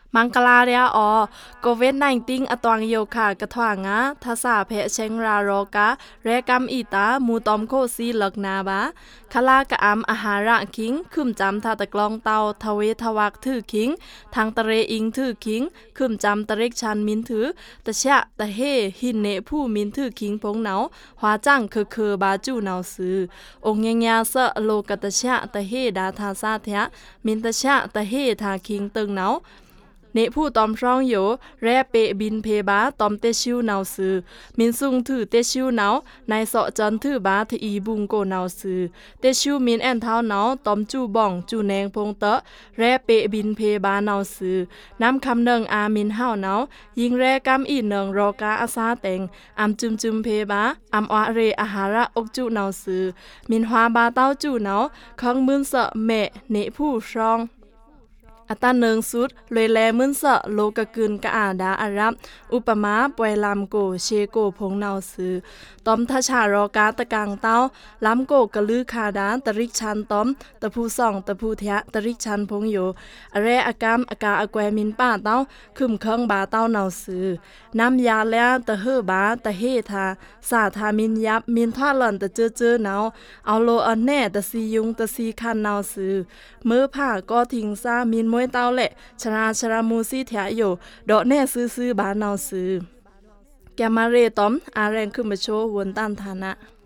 มังกลาเรียออโควิด19อตวงโยค่ะกะถวางาทาสาเพเชงรารอกาเรกัมอีตามูตอมโคซีลักนาบาคลากะอำอาหาระคิงคึมจำทาตะกลองเตาทเวทวักถือคิงทางตะเรอิงถือคิงคึมจำตะเรกชันมินถือตะชะตะเฮหินเนผู้มินถือคิงพงเหนาหวาจังเคบาจูเนาซือองค์ยาเสะโลกตะชะตะเฮดาทาซาเทะมินตะชะตะเฮทาคิงตึงเหนาเนผู้ตอมช่องโยแรเปบินเพบาตอมเตชิวเนาซือมินซุงถือเตชิวเนาในเสาะจันถือบาทอีบุงโกเนาซือเตชิวมินแอนเท้าเนาตอมจูบ่องจูแนงพงเตะแรเปบินเพบาเนาซือน้ำคำเนิงอามินเฮาเนายิงแรกำอีเนิงรอกาอาซาเต็งอำจุมเพบาอำอเรอาหาระอกจูเนาซือมินฮวาบาเต้าจูเนาคังมืนเสะแม่เนผู้ช่องอัตาเนืองสุดเลยแลมึนเสะโลกะกึนกะอาดาอารับอุปมาปวยลำโกเชโกพงเนาซือตอมทชารอกาตะกางเต้าลำโกกะลือคาดาตริกชันตอมตะผู้ส่องตะผู้เทะตริกชันพงโยอะเรอากามอากาอแกวมินป้าเต้าคึมเคิงบาเต้าเนาซือน้ำยาแลตะเฮอบาตะเฮทาสาทามินยับมินทอดหล่อนตะเจอเนาเอาโลอันแน่ตะซียุงตะซีคันเนาซือมือผ้าก็ทิ้งซามินมวยเต้าแหละชรามูซี่เถะโยดอกแน่ซื้อบาเนาซือแกมาเรตอมอาแรงขึ้นมาโชวนต้านฐานะ